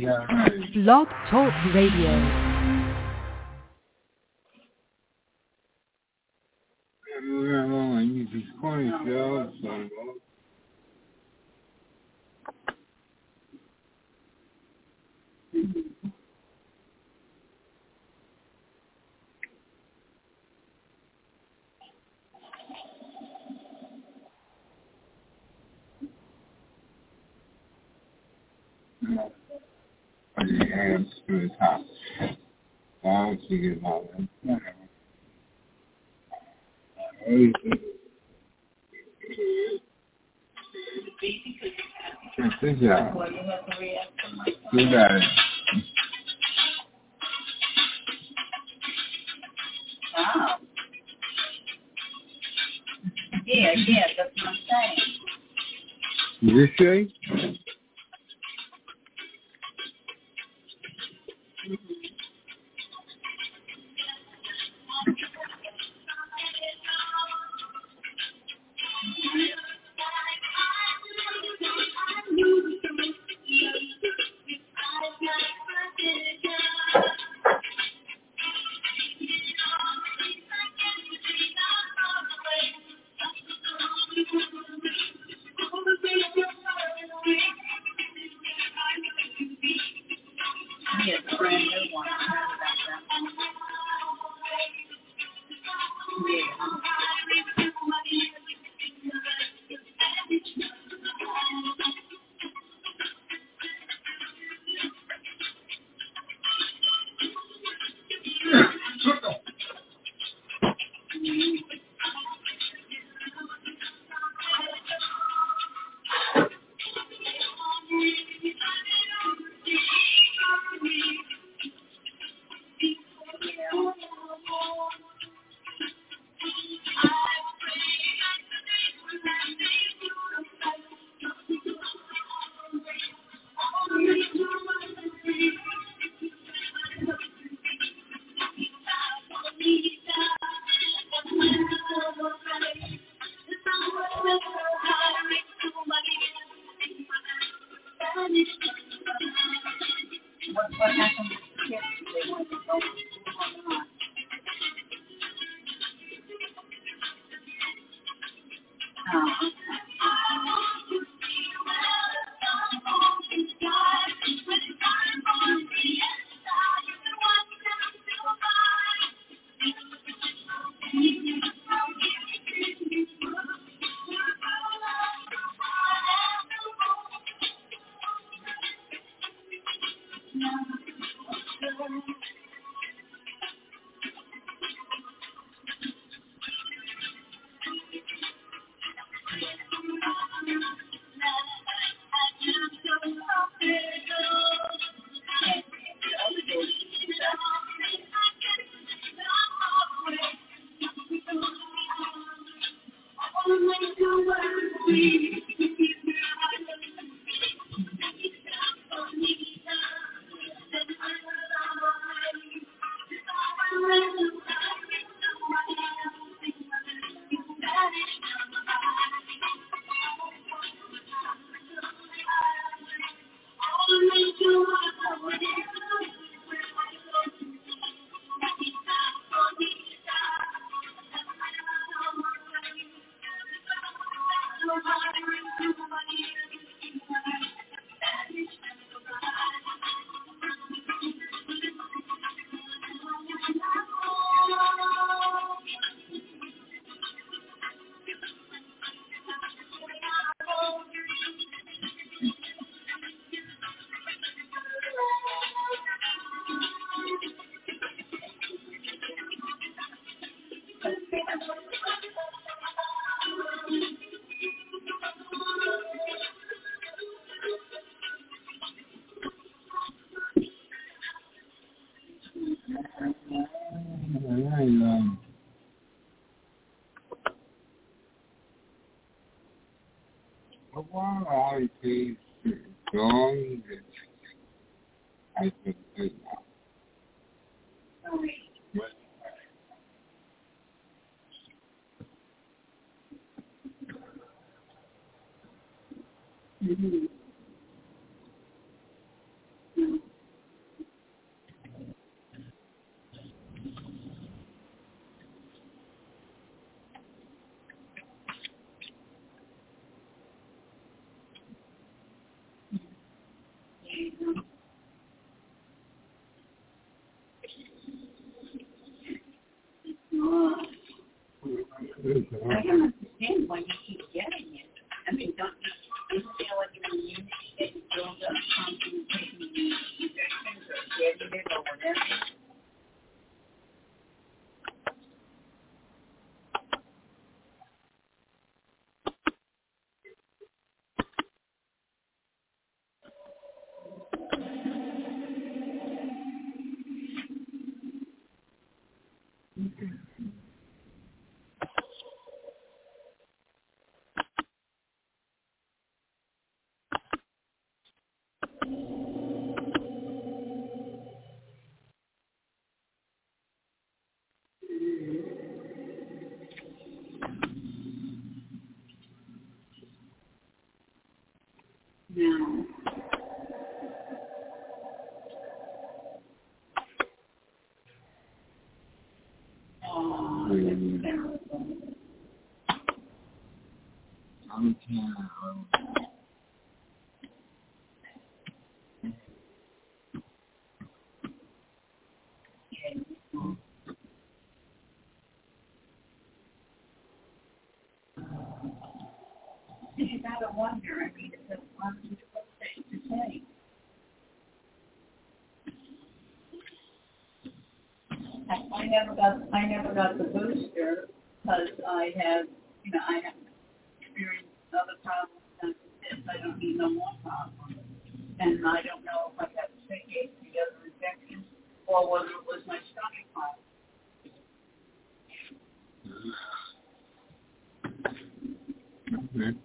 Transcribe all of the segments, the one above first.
Blog Talk Radio. Hands to the top. Down to get my Good job. You got it. Wow. Yeah, that's what I'm saying. You say? No. Oh, that's terrible. You gotta wonder. I mean, it's a wonderful thing to say. I never got the booster because I have experienced other problems since this. I don't need no more problems. And I don't know if I got the sick ache, the other infections, or whether it was my stomach problem. Mm-hmm.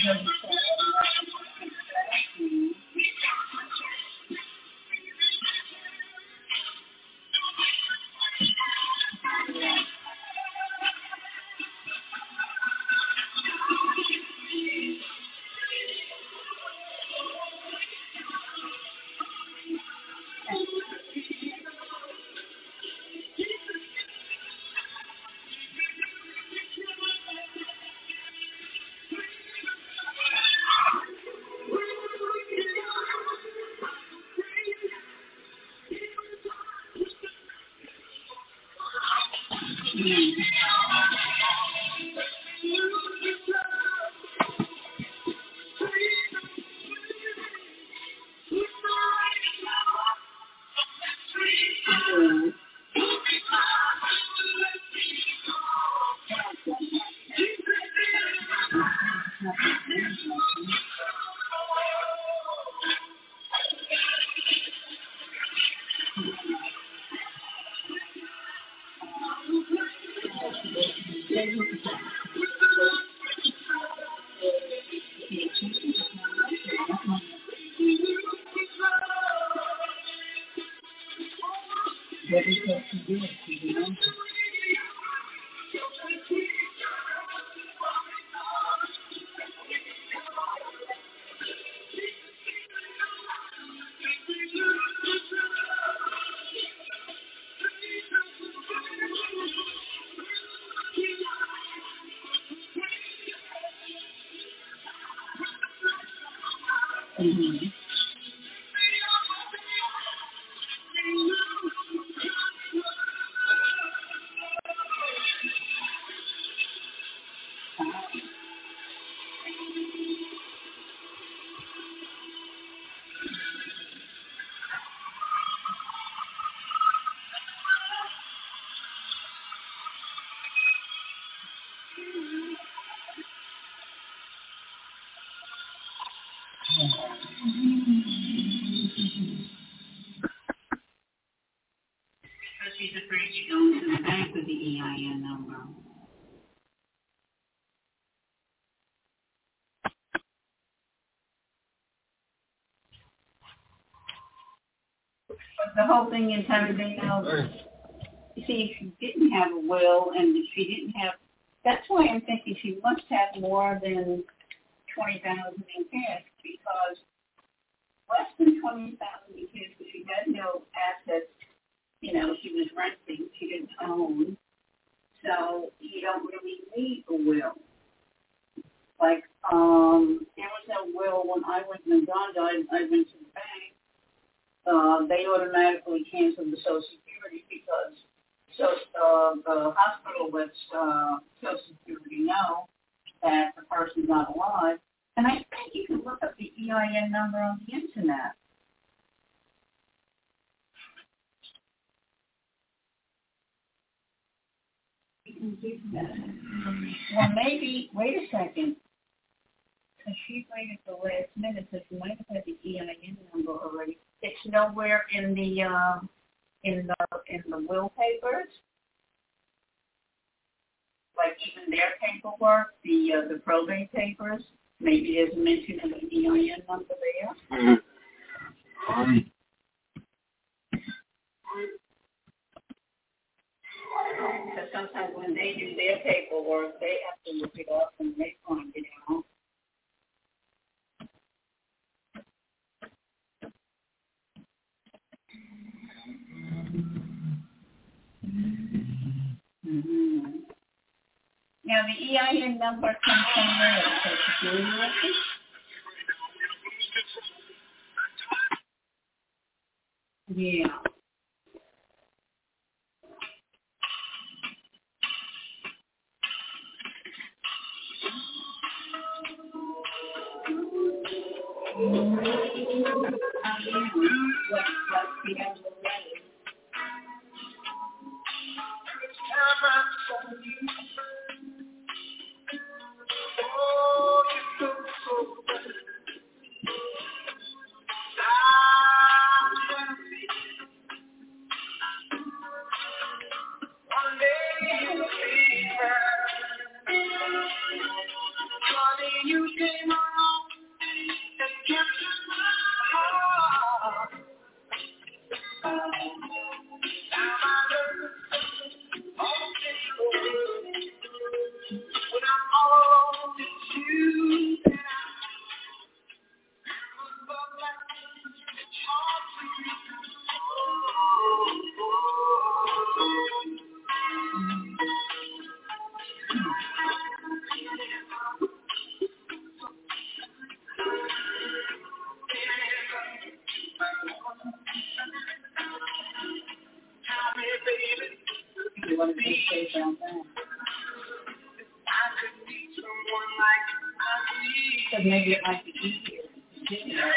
Mm-hmm. She's afraid to go to the bank with the EIN number. But the whole thing is how do they know? See, if she didn't have a will and if she didn't have, that's why I'm thinking she must have more than $20,000 in cash, because less than $20,000 in cash, because she had no assets. You know, she was renting, she didn't own, so you don't really need a will. Like, there was no will when I went and John died. I went to the bank. They automatically canceled the Social Security because the hospital lets Social Security know that the person's not alive. And I think you can look up the EIN number on the internet. You can do that. Well, maybe, wait a second. Because she waited the last minute, so she might have had the EIN number already. It's nowhere in the will papers. Like even their paperwork, the probate papers. Maybe there's a mention of an EIN number there. Because sometimes when they do their paperwork, they have to look it up and they find it out. Mm-hmm. Now the EIN number comes from where? Social Security record? Yeah. You came on. You want to just say about that? So maybe it might be easier to do that.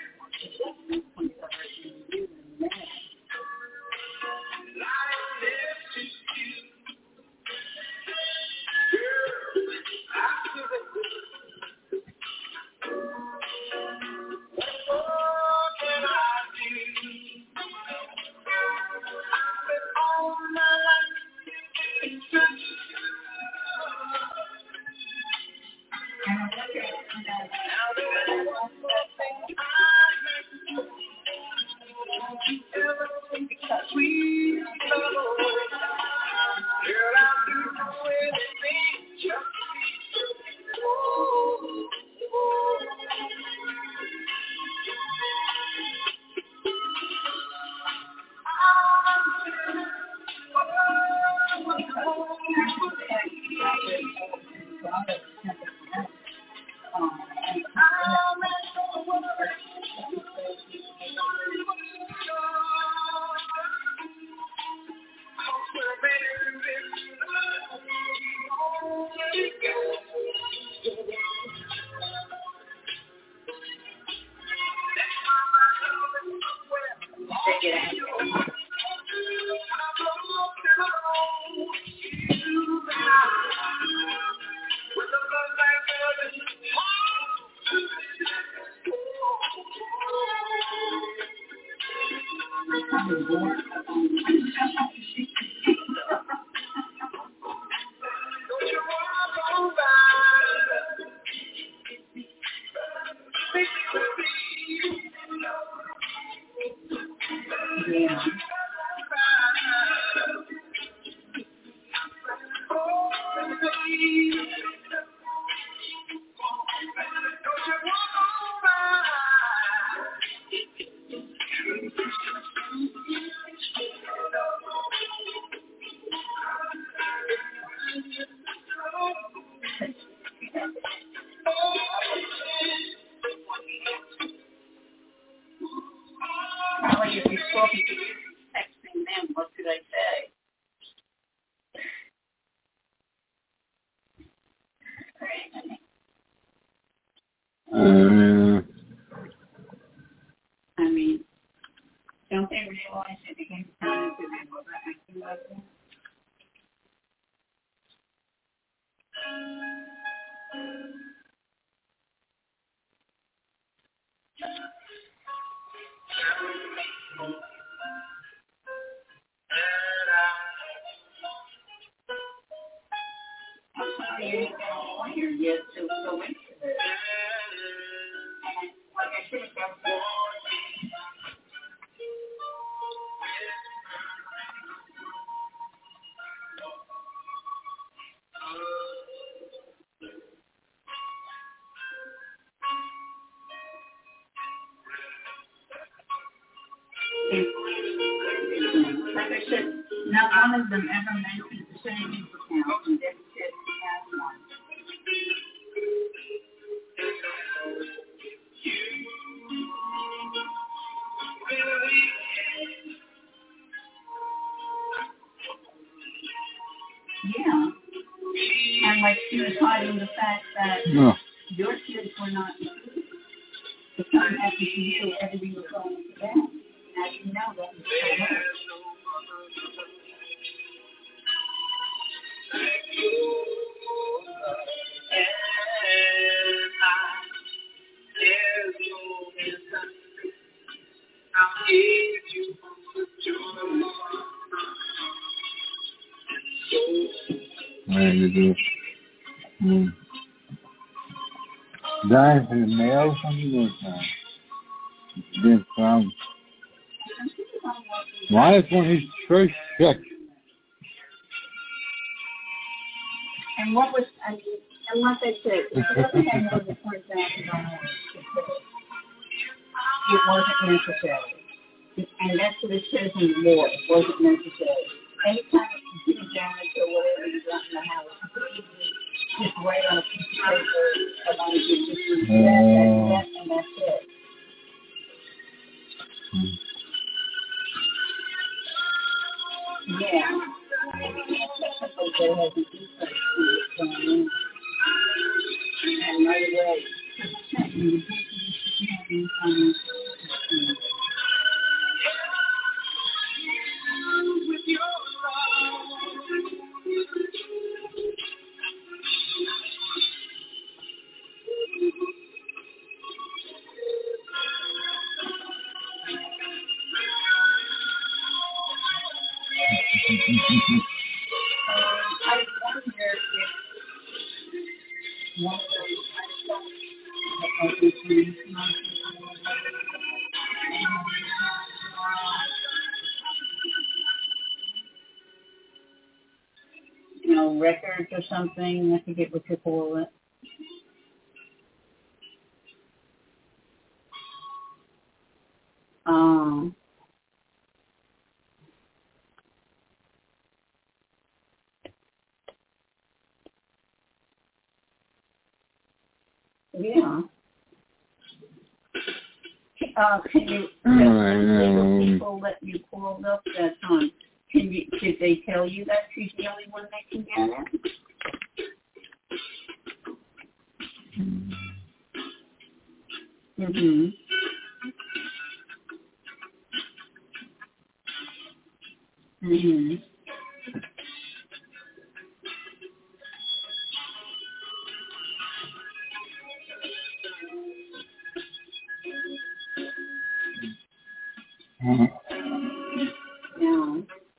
I mean, don't they realize it became time to be acting like that? You're yet to go into it. And like I said, that's like I said, not one of them ever mentioned the savings account, and then said he has one. Yeah. And like she was hiding the fact that your kids were not included. The son had to do everything was going to them. As you know, that was so much. Daar is de mail van die doorgaan. Dit van. Why is one his first check? And what was, I mean, and like I said, it doesn't have more than $20,000. It wasn't necessary. And that's what it says in the law. It wasn't necessary. Anytime you do damage or whatever you got in the house, just write on a piece of paper about it, just do that, and that's it. Yeah. They have the insight to what's going on. And right away, I wonder if one of those records or something. I forget what you call it. Yeah. Can you people that you called up that time? Did they tell you that she's the only one that can get it? Mhm. Mhm. Yeah.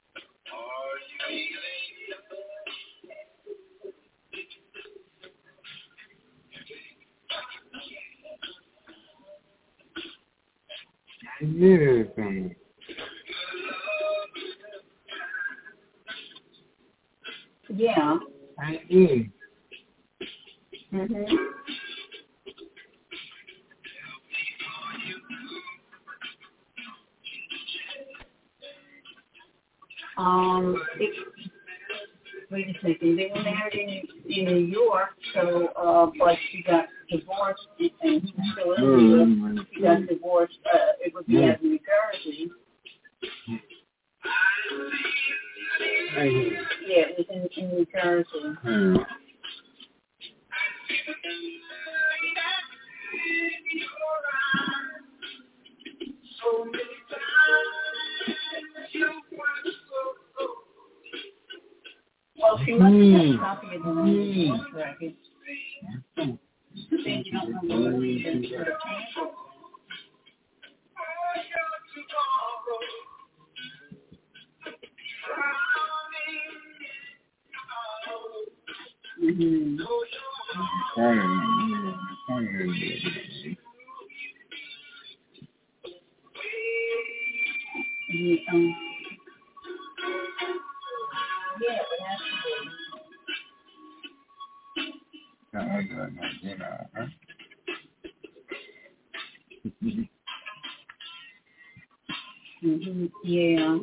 I did it. Yeah. I did. Mhm. Wait a second. They were married in New York, so but she got divorced, and he was still in New York. She got divorced. It was in New Jersey. Yeah, it was in New Jersey. Well, she must have had a copy of the divorce records. They don't know the reason for the change. Mm-hmm. Yeah, but mm-hmm. Yeah.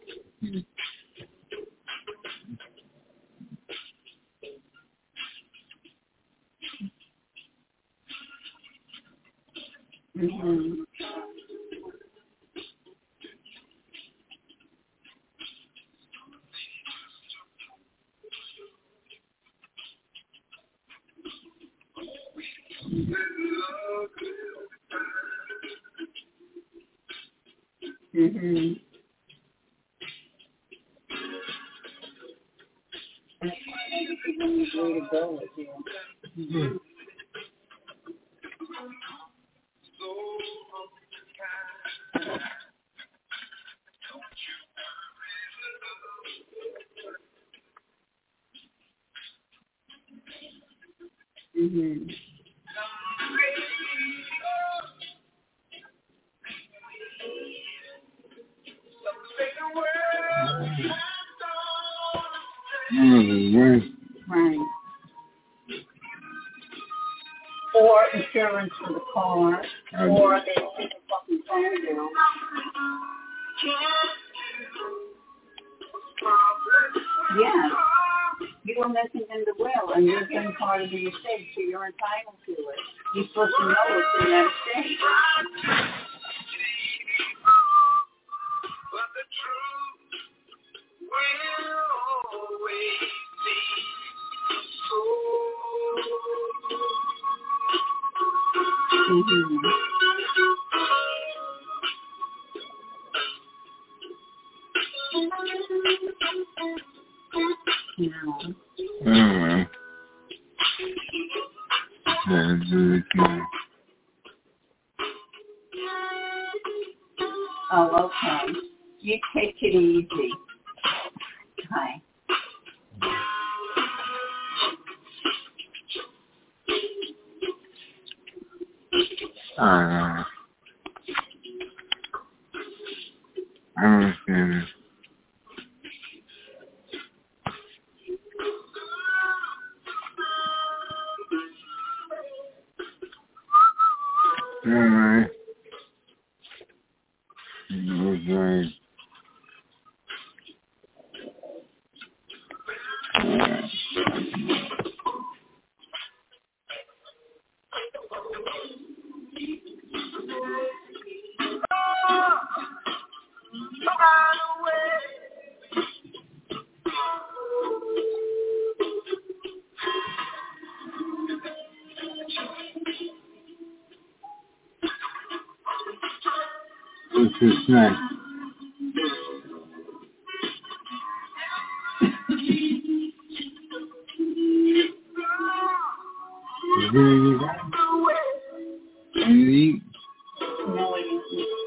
Mm-hmm. Mm-hmm. That's the way to go with you. Mm-hmm. Mm-hmm. Right. Or insurance for the car, or they don't take a fucking phone bill. Yeah. You were mentioned in the will, and you've been part of the estate, so you're entitled to it. You're supposed to know it's in that estate. But the truth will Oh, okay. You take it easy. Hi. I understand. Alright. Okay. What's this snack? Is there any of that? Can you eat? No, you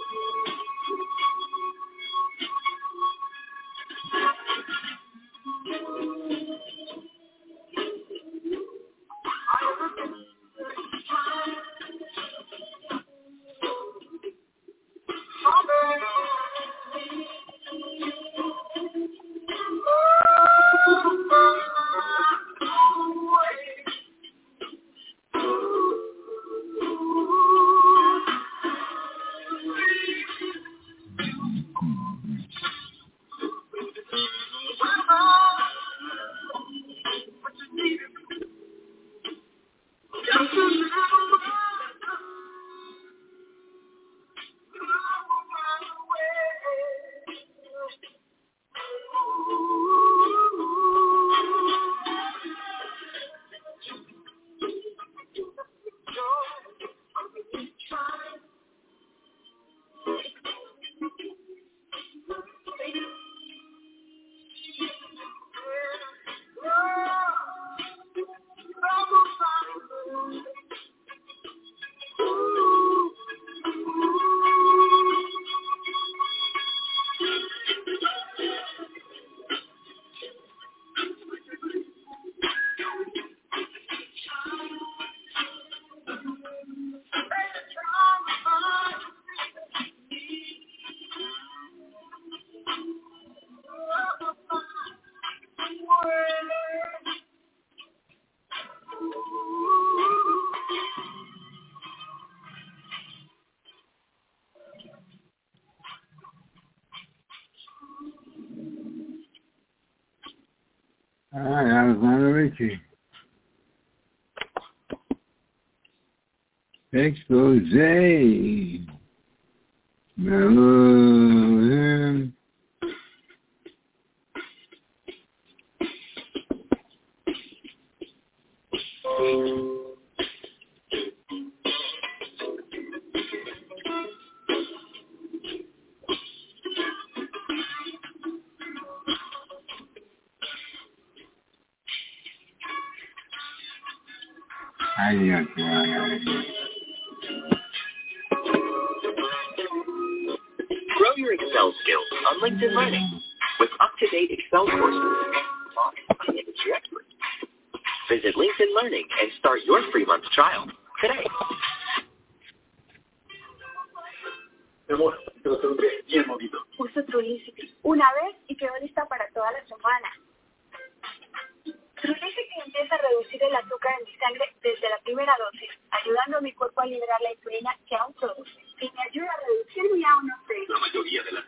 Alright, Alexander Ritchie. Expose. Melon. Grow your Excel skills on LinkedIn Learning with up-to-date Excel courses taught by industry experts. Visit LinkedIn Learning and start your free month trial today. Puso Trulicity una vez y quedó lista para toda la semana. Trulicity empieza a reducir el azúcar en mi sangre desde la primera dosis, ayudando a mi cuerpo a liberar la insulina que aún produce y me ayuda a reducir mi A1C. La mayoría de las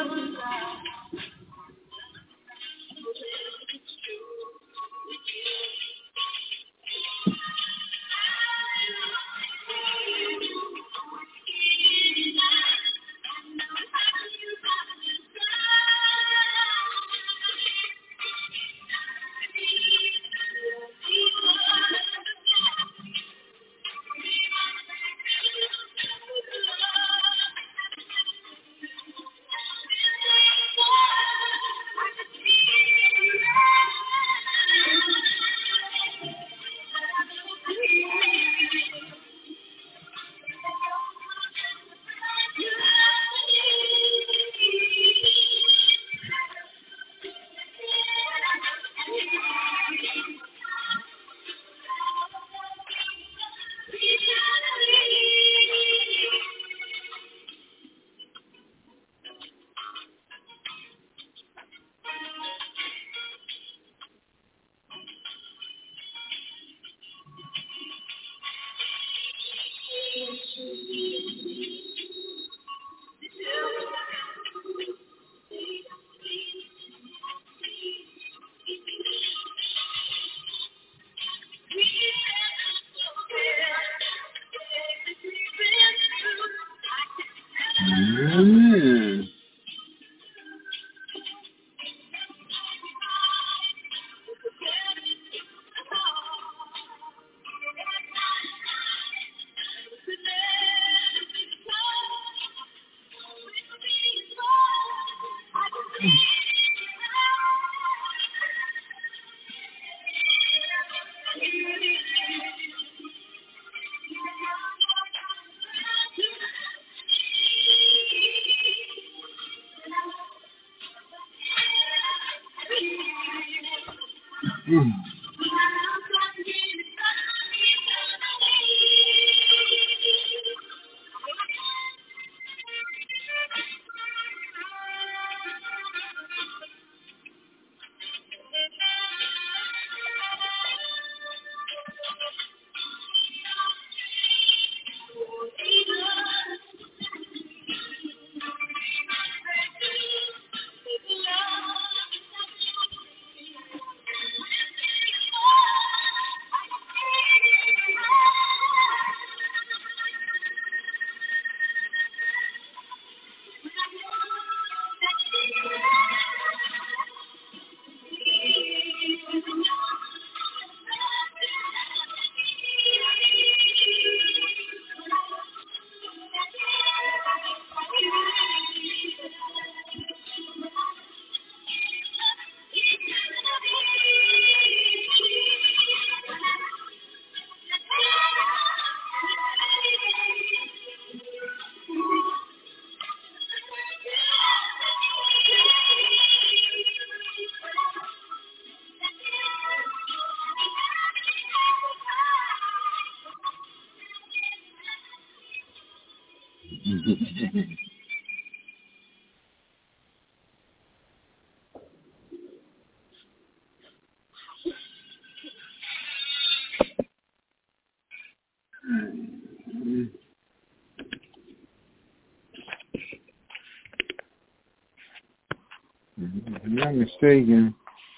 If I'm not mistaken,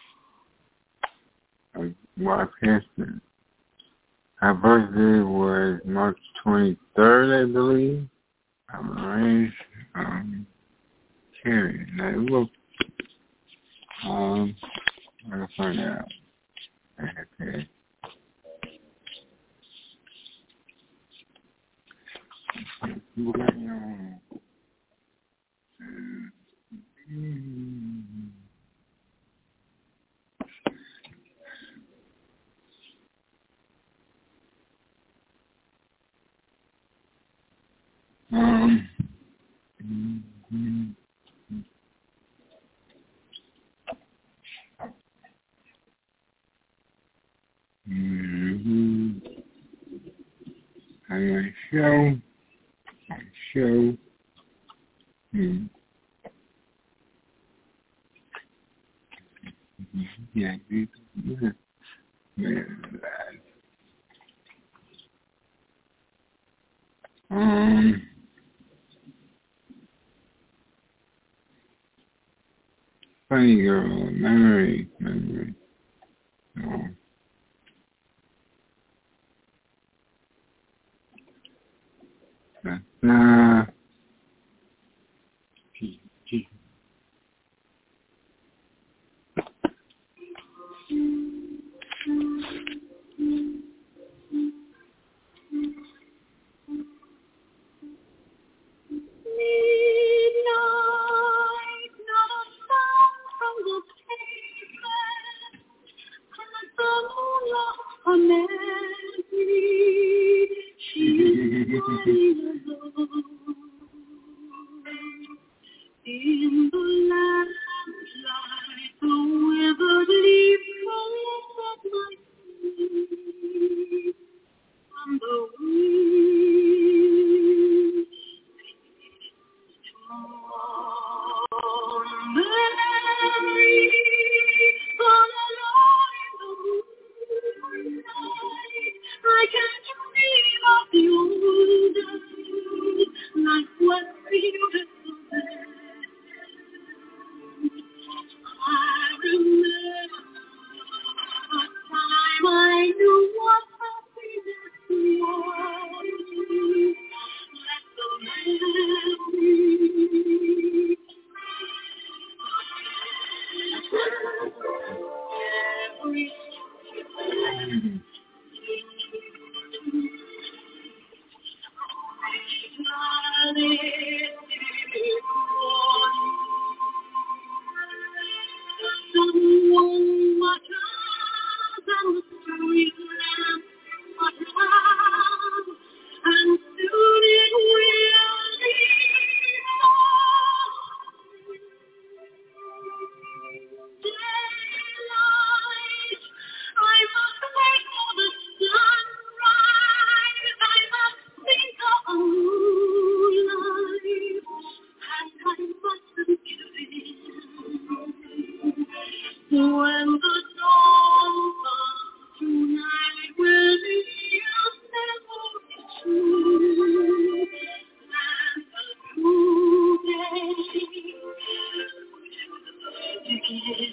wife Heston, her birthday was March 23rd, I believe. I'm raised, Carrie. Now, look, I'll find out. Okay. Show. Yeah, funny girl. Memory. Oh. In the lamplight, the withered leaf falls at my feet, and the wind begins to mourn. Mary, gone alone in the moonlight, I can dream of the old days, like what beautiful then. I remember the time I knew what happiness was. Let the memory someone mutters and the street lamp mutters, and soon it will be daylight. I must wait for the sunrise. I must think of a moonlight, and I mustn't give in. When the dawn comes tonight, will be a memory true, and a new day begin.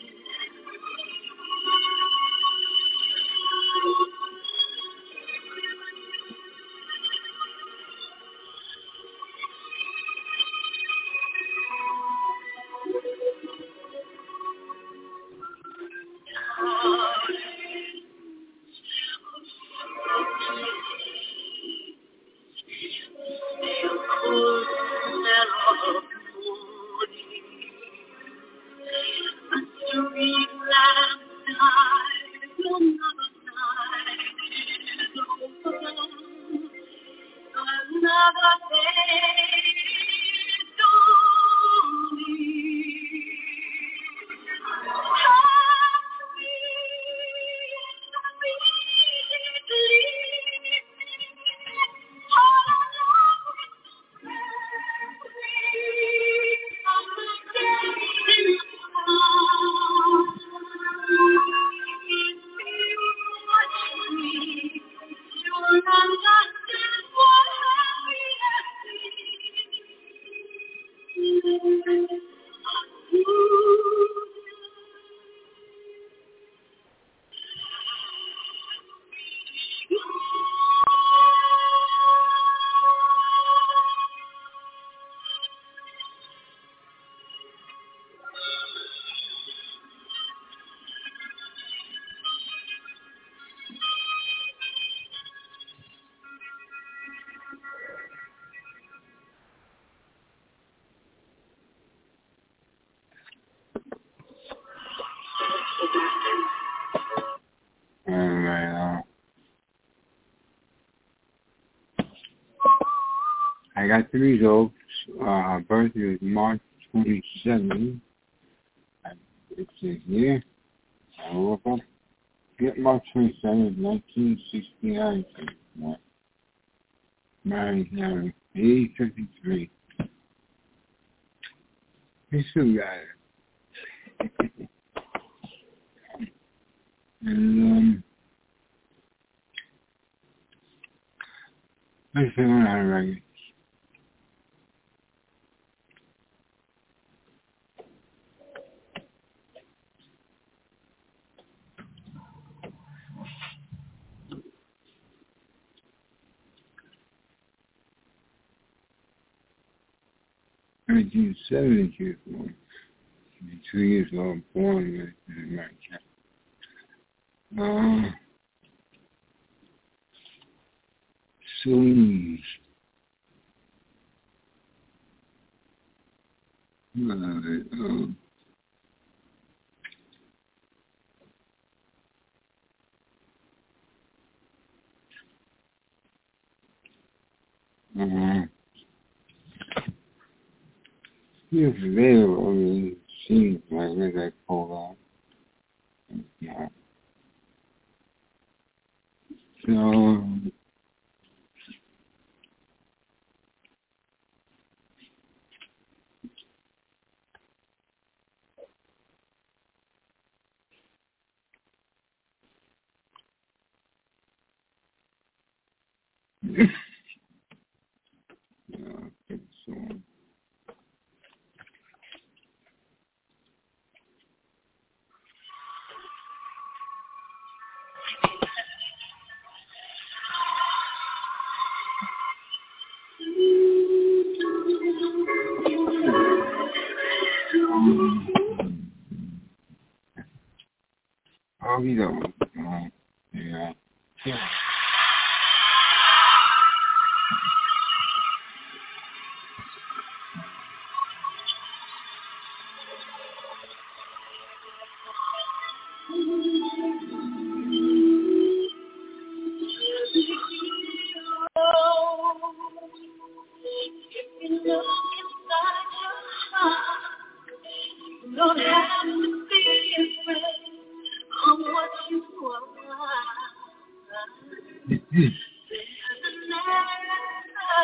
I got the results. Her birthday was March 27. It says here. I woke up. Get March 27, 1969. Married Harry, age 53. He still got it. And, let's see what I read. 1972 born. 2 years old, born in America. Sleeves. If available, I mean, it seems like as I pulled out. Yeah. So, I'll be done. Yeah. Don't have to be afraid of what you are. There's an answer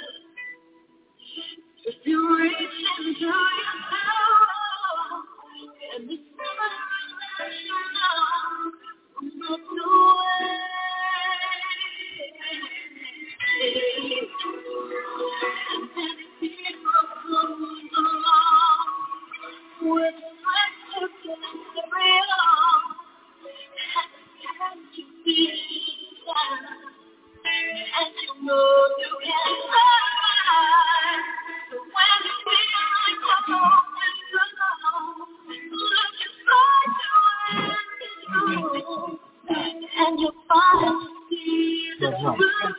if you reach into your power and discover that you know not the way. And then people come along with precious material and you be sad, and you know you can fly. So when you feel like you're open to look inside you and you find the truth.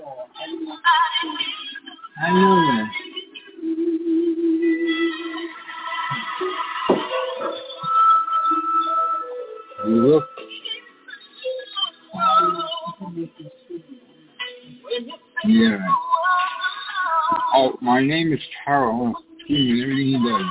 I know that. You look. Yeah. Oh, my name is Carol. Excuse me, everything he does.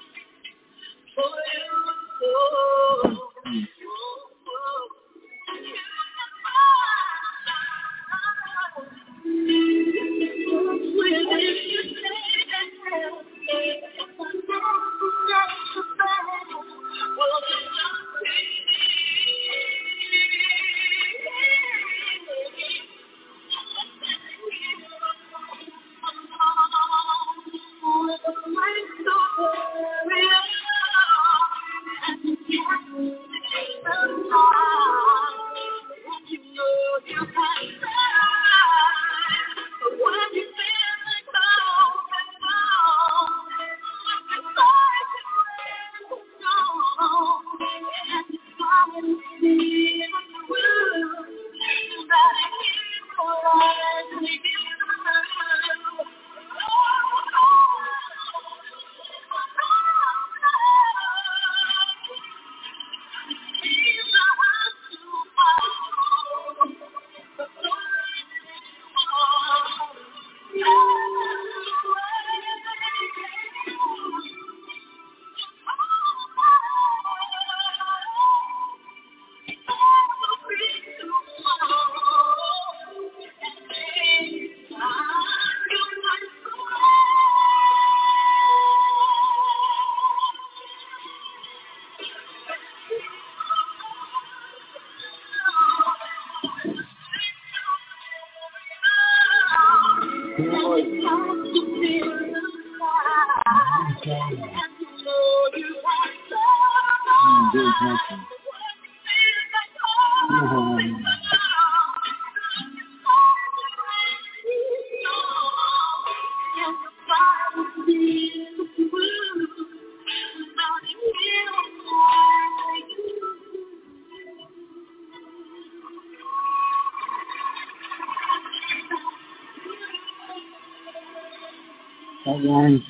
There's nothing. long.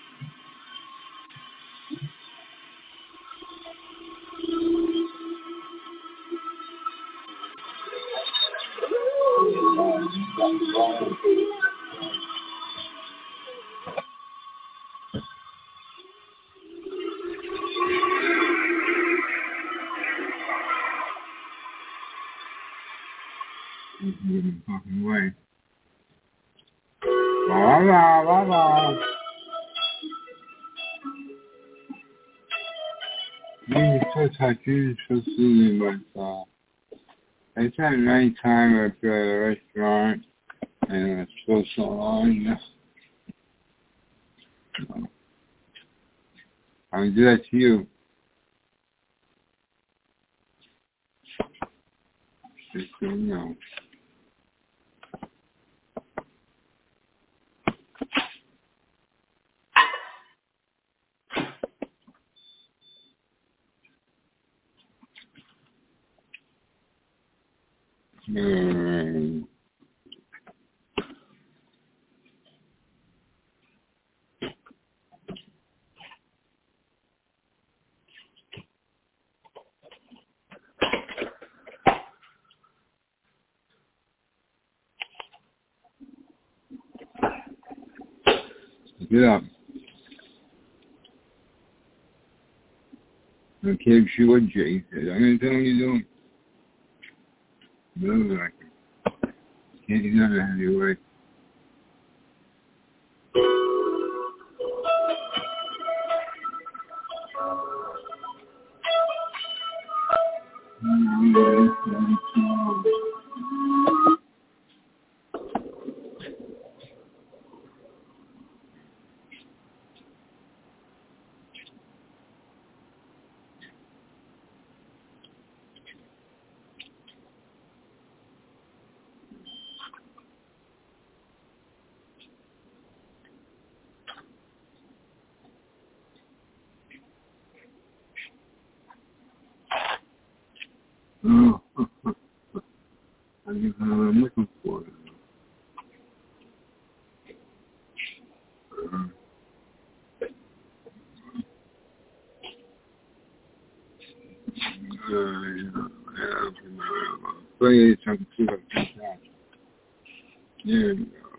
Fucking way. La la la la. Maybe so touchy, so soothing, but I spent many time at the restaurant and it's so long. I would do that to you. Just so you know. Get up. I don't care if she what Jay said. I'm going to tell you you don't. No, I can't do nothing anyway. Oh, I'm looking for it. Play something too like that. There we go.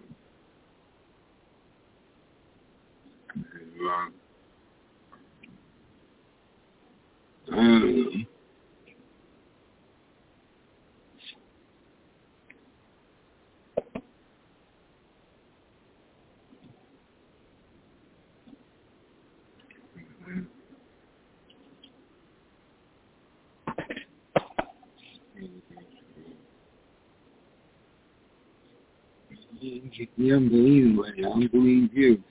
You don't believe me, I don't believe you.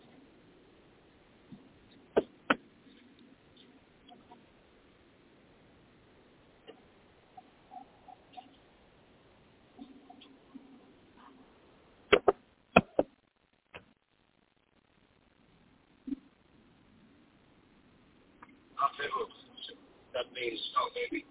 That means no, baby.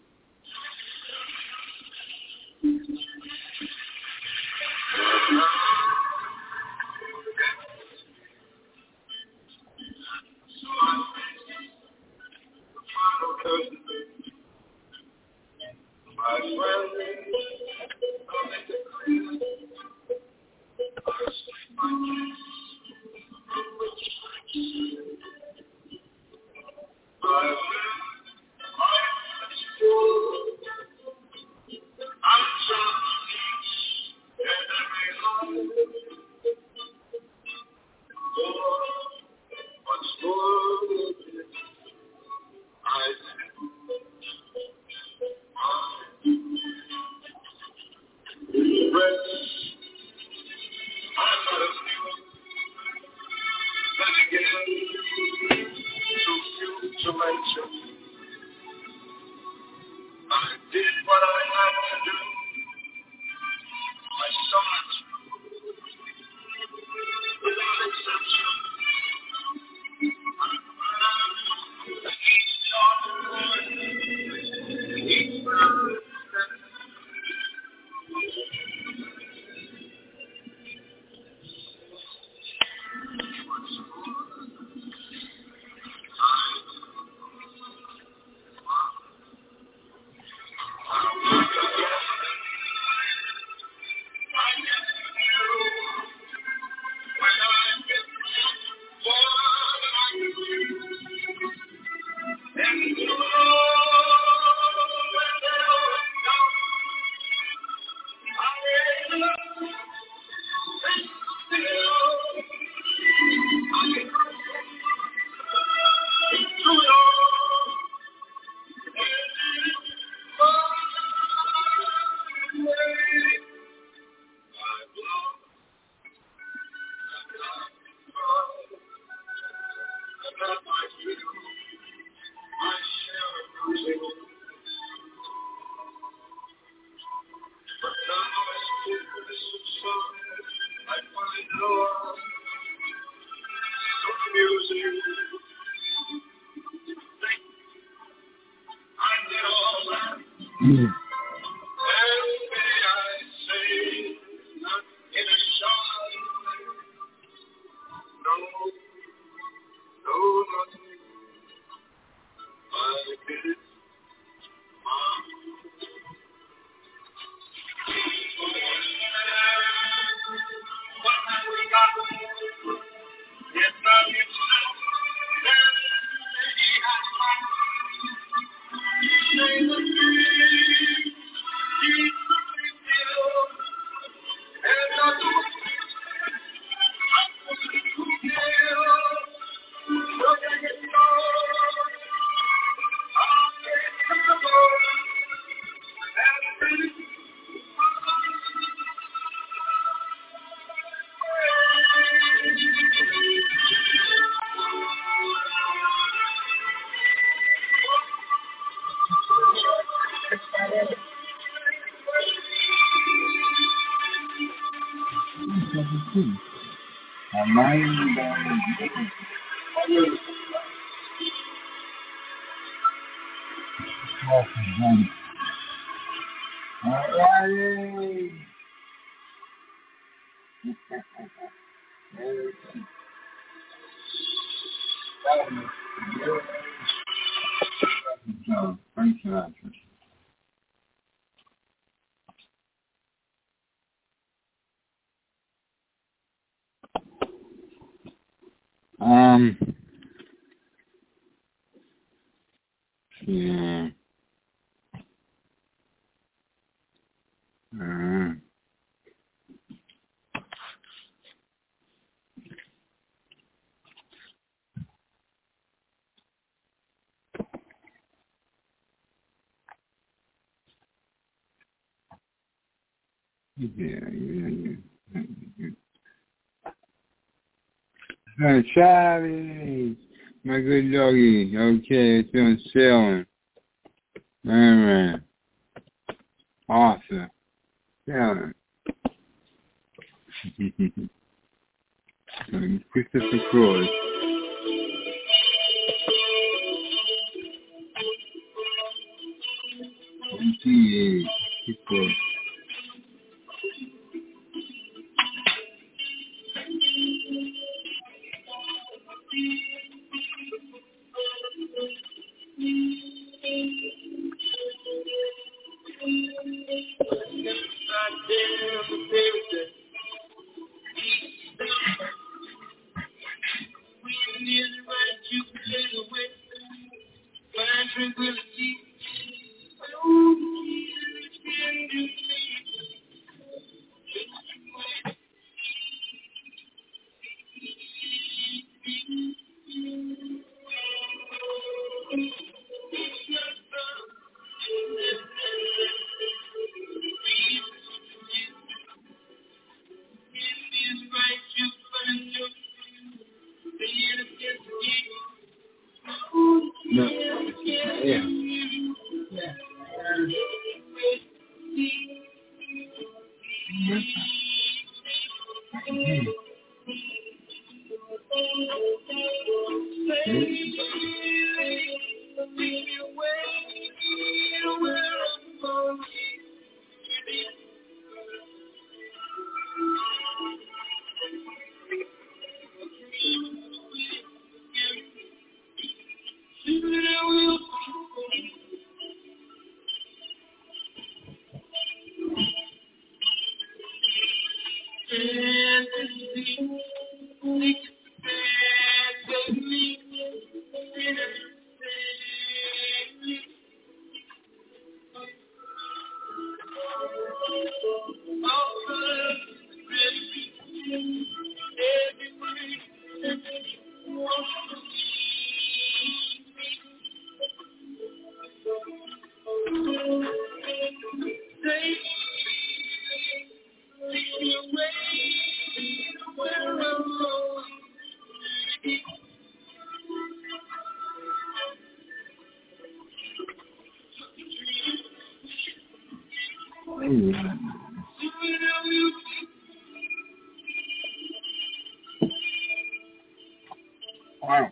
Yeah. Charlie, my good doggy. Okay, it's been sailing. Alright. Awesome. Sailing. Christopher Cross. Cross. Wow.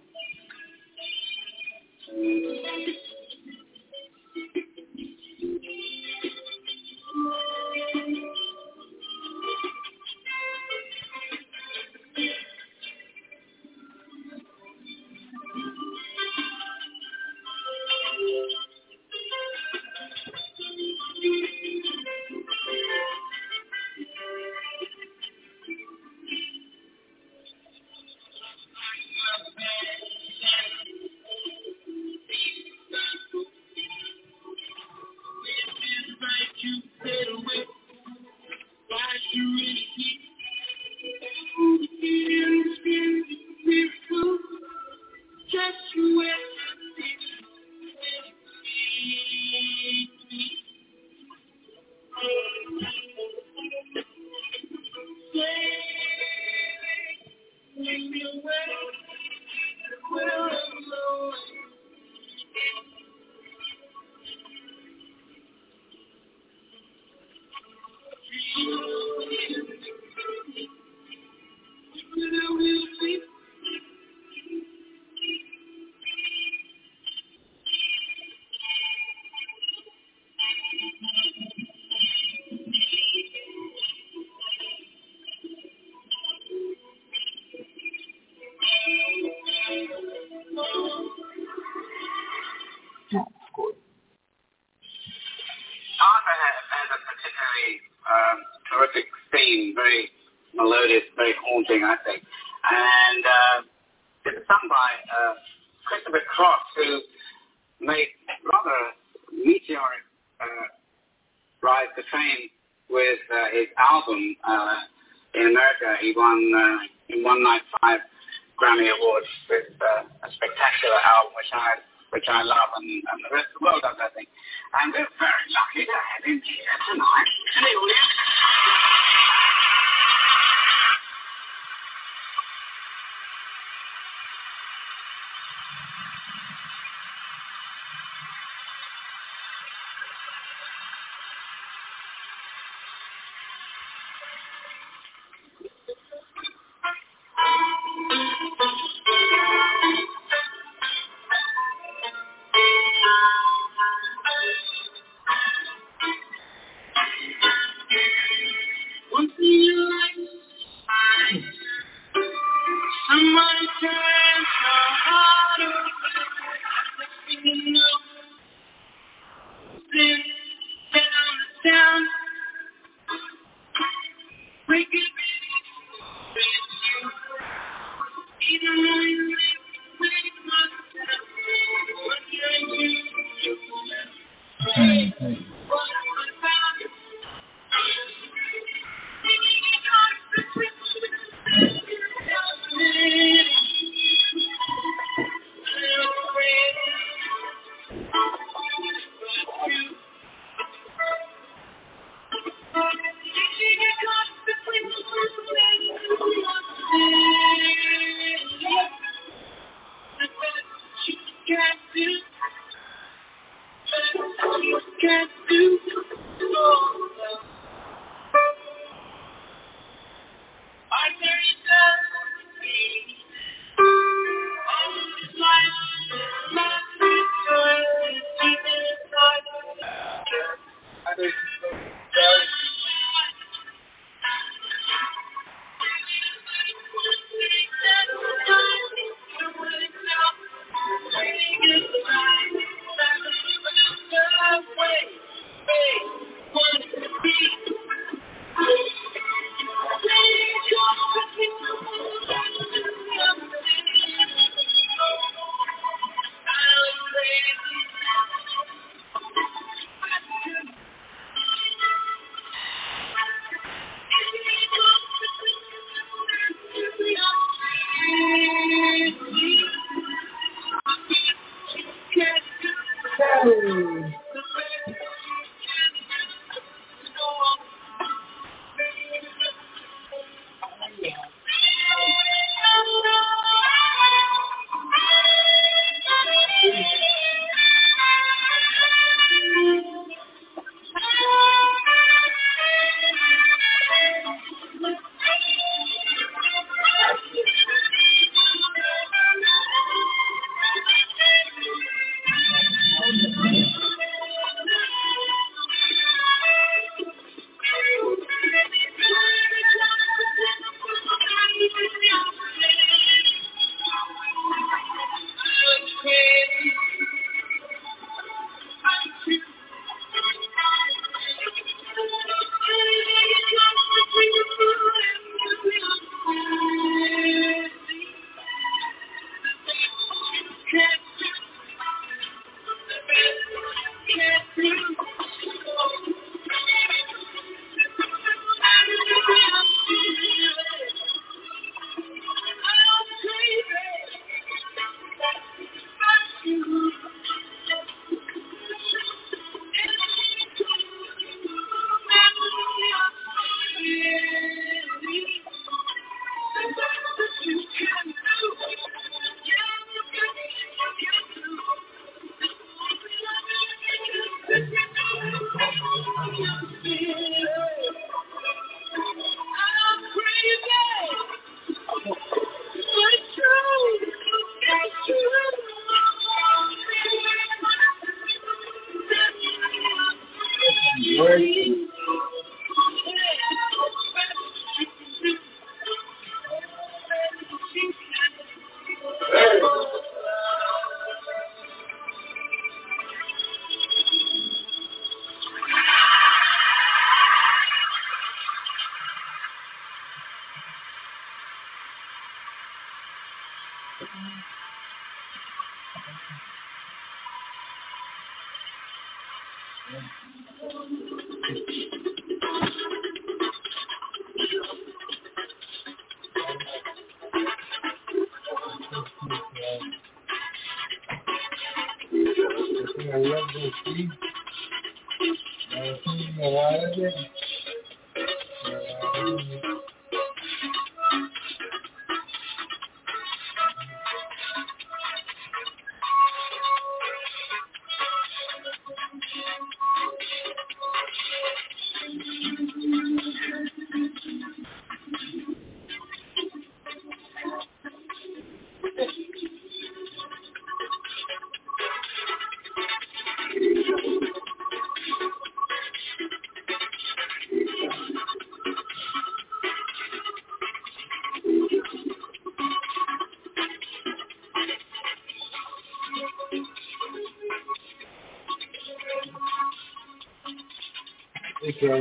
Arthur has a particularly terrific theme, very melodious, very haunting, I think. And it's sung by Christopher Cross, who made rather meteoric rise to fame with his album in America. He won in one night 5 Grammy Awards with a spectacular album, which I love, and the rest of the world does, I think. And we're very lucky to have him here tonight in the audience. I love those things. A lot of it. Okay.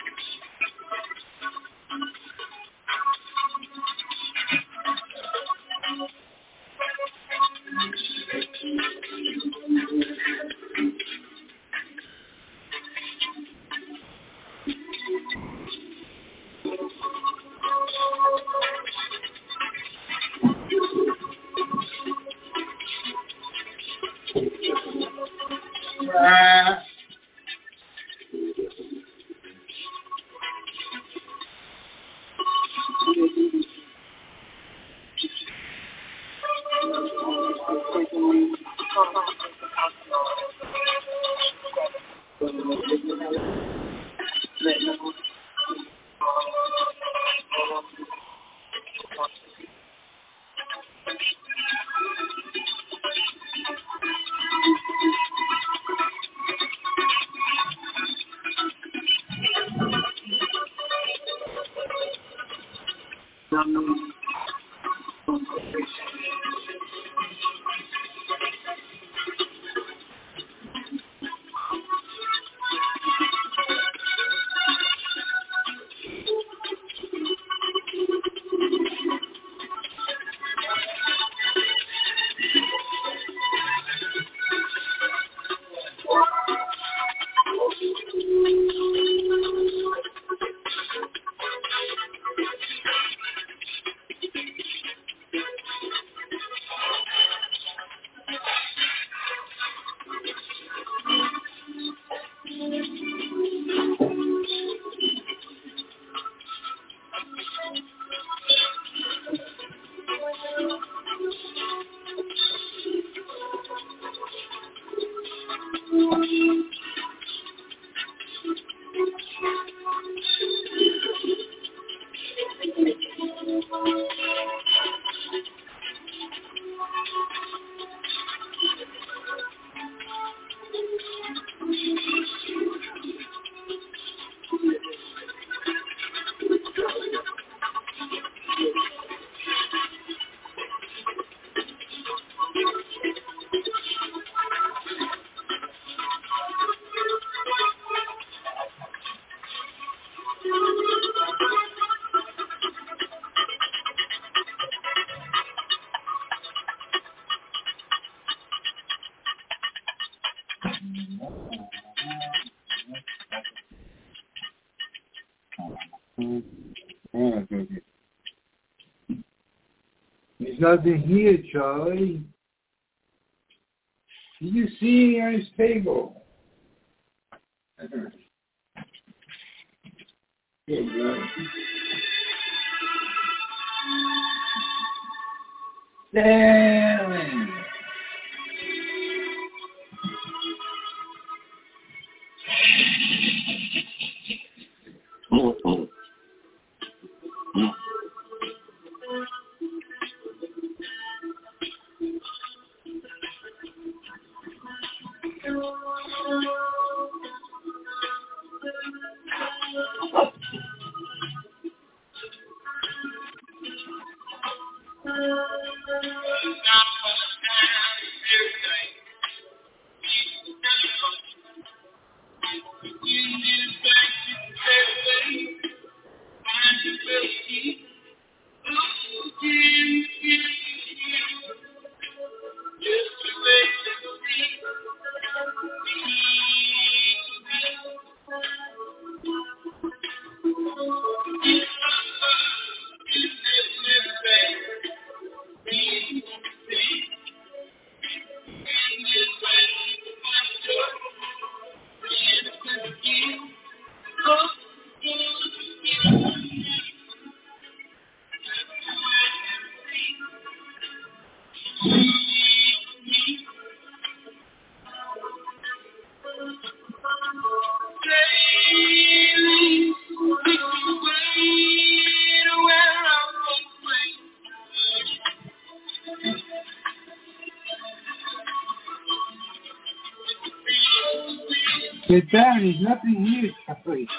There's nothing here, Charlie. Did you see on his table? Good, right? Damn. Sit down, there's nothing here, Charlie.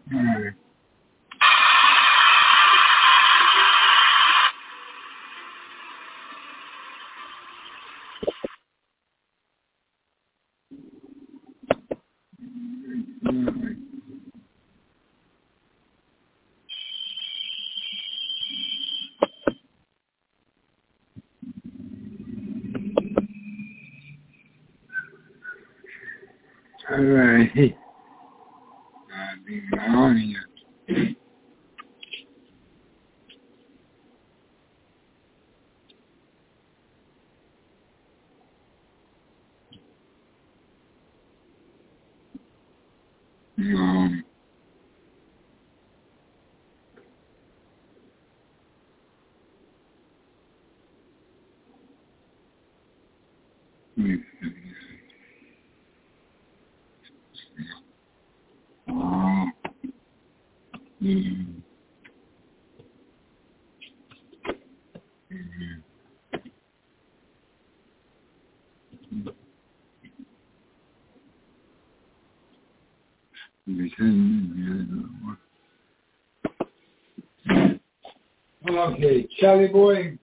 All right. I'll be on you. Okay, Charlie boy.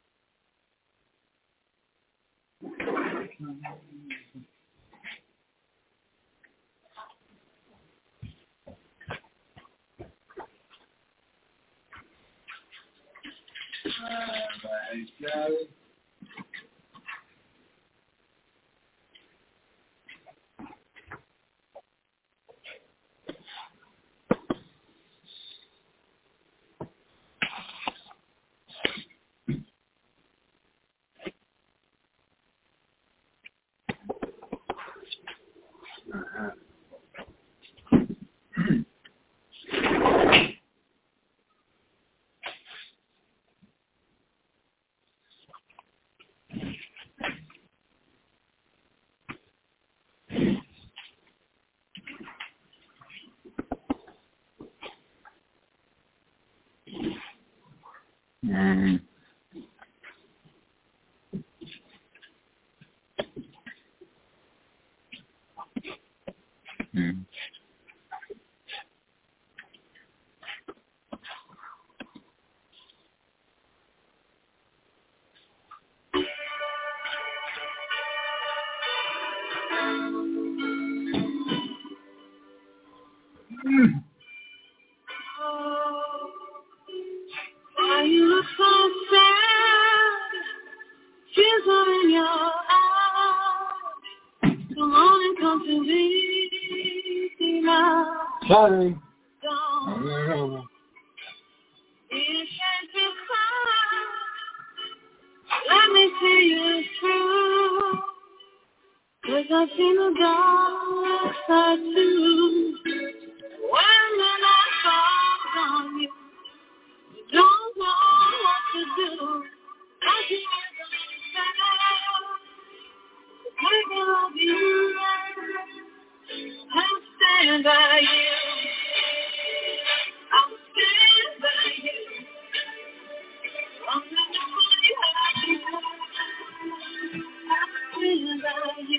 Charlie. Why you look so sad? Tears are in your eyes. Come on and come to me now. Charlie. Don't. It can't be fine. Let me see you through. 'Cause I've seen the dark side too. When the night falls on you, you don't know what to do. I can't understand. I can love you. I'll stand by you. I'll stand by you. I'm not going to hurt you. I'll stand by you.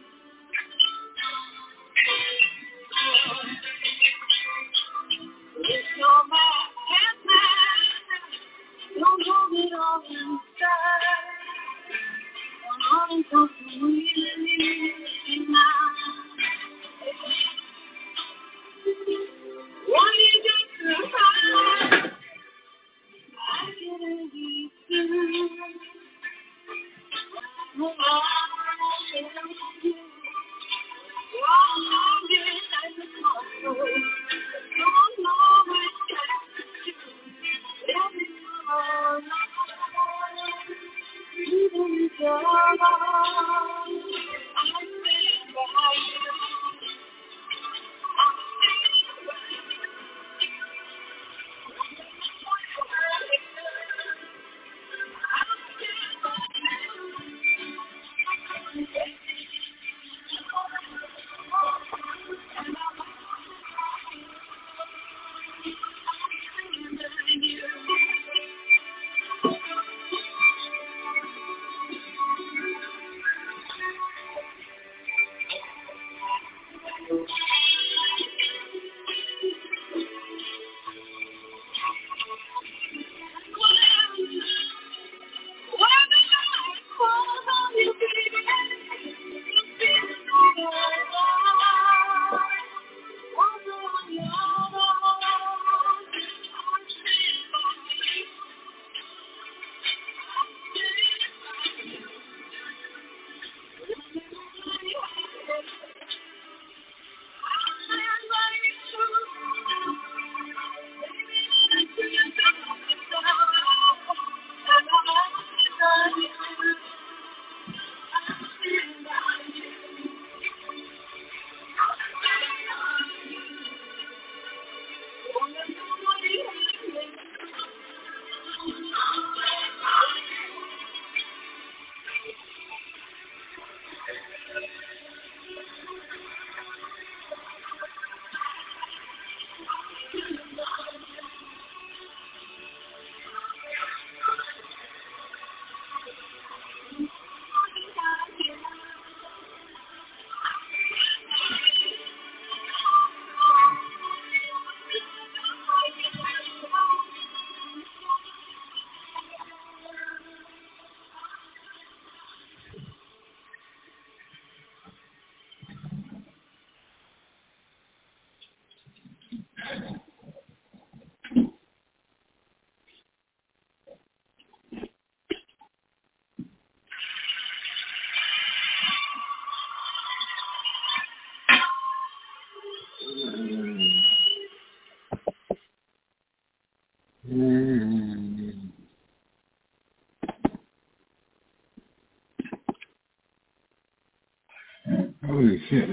It's your mind, it's mine. Don't hold it all inside. Come on and talk to me now. What you do to hide? I can't be seen. Oh, I can't you. Holy shit.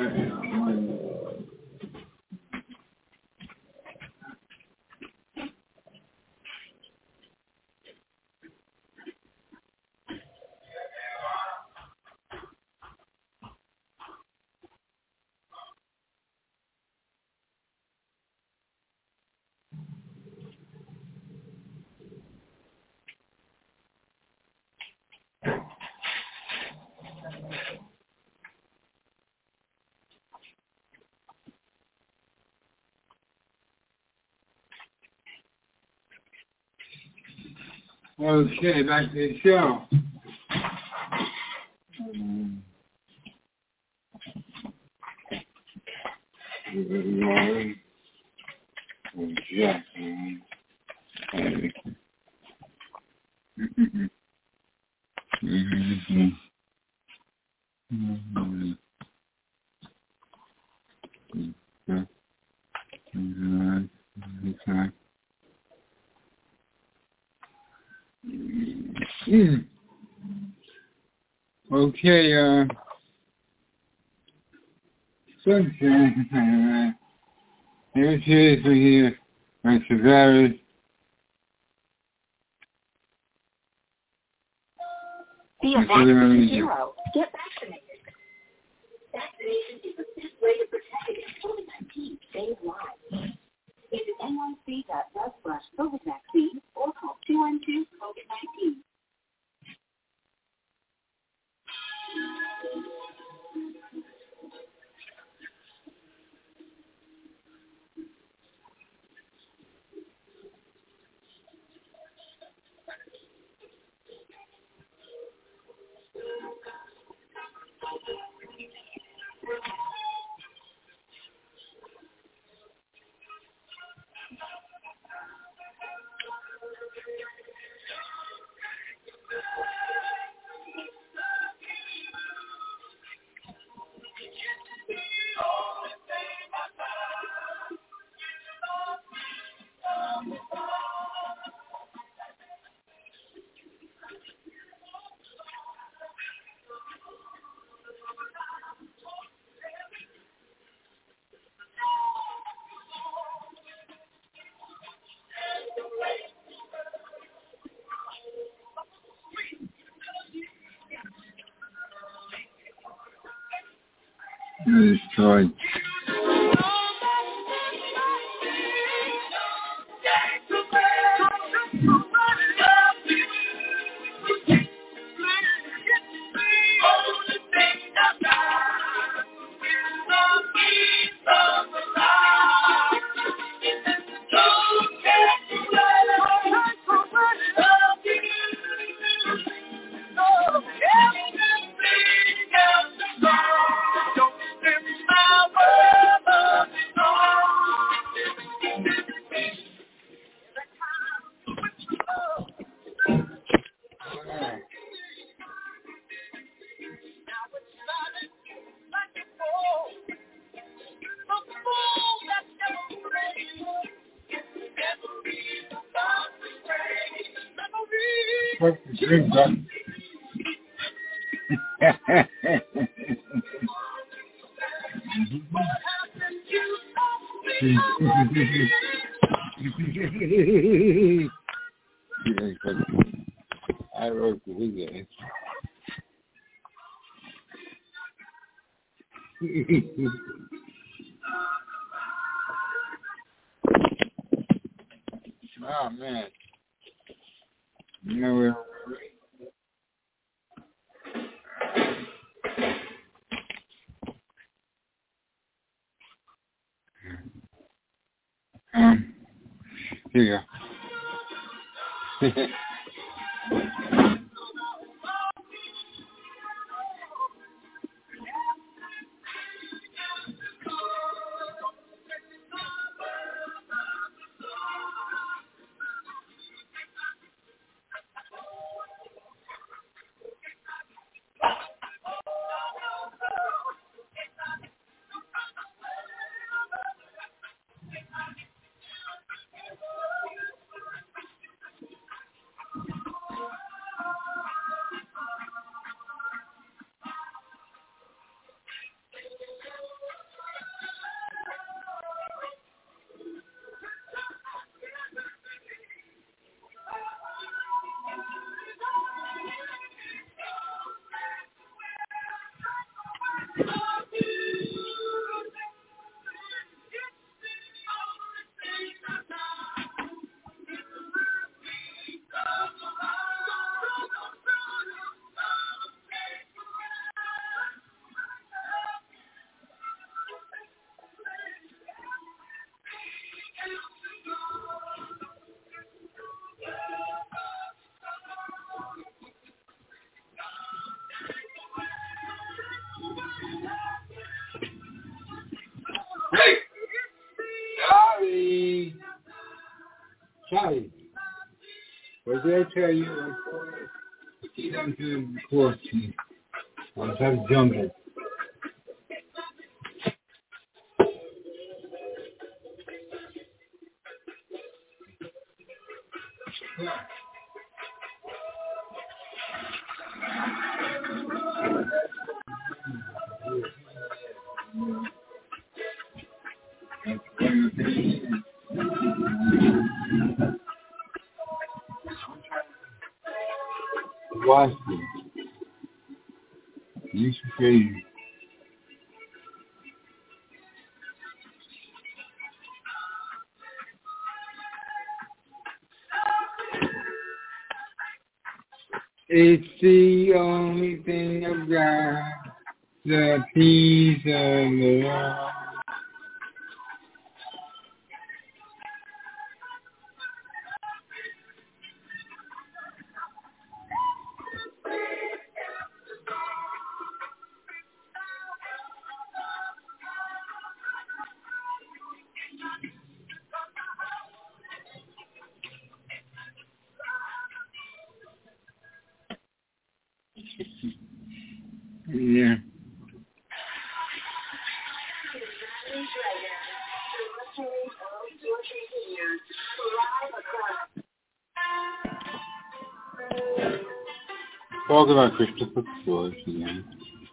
Okay, back to the show. Okay, sunshine. Here she is right here. My Tavares. Be a vaccine hero. Get vaccinated. Vaccination is the best way to protect against COVID-19. Save lives. Visit nyc.gov/COVID-vaccine or call 212-COVID-19. Destroyed. What's the drink button? I wrote the video. Oh man. No, we're here you go. Charlie, what did I tell you? Get down to the court. I'm trying to jump it. Watch it. You should say it's the only thing I've got, the peace of the Lord. Yeah. Talk about Christopher George again.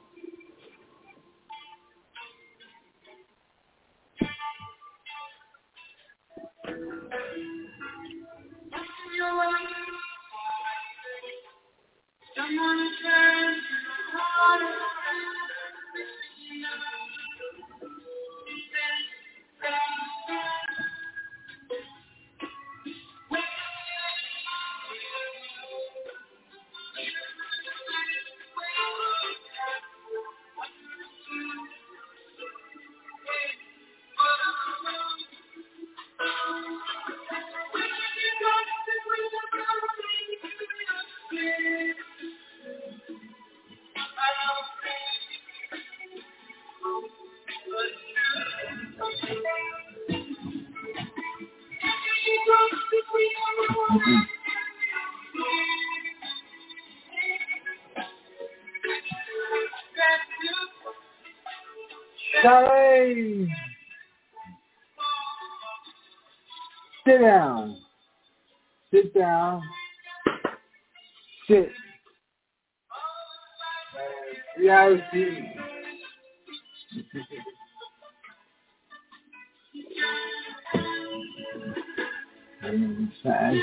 Charlie! Sit down. Sit down. Sit. Reality. Sad.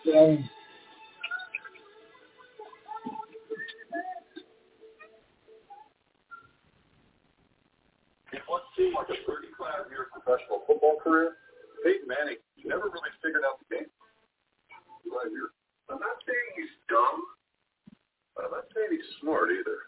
In what seemed like a 35-year professional football career, Peyton Manning never really figured out the game. I'm not saying he's dumb, but I'm not saying he's smart either.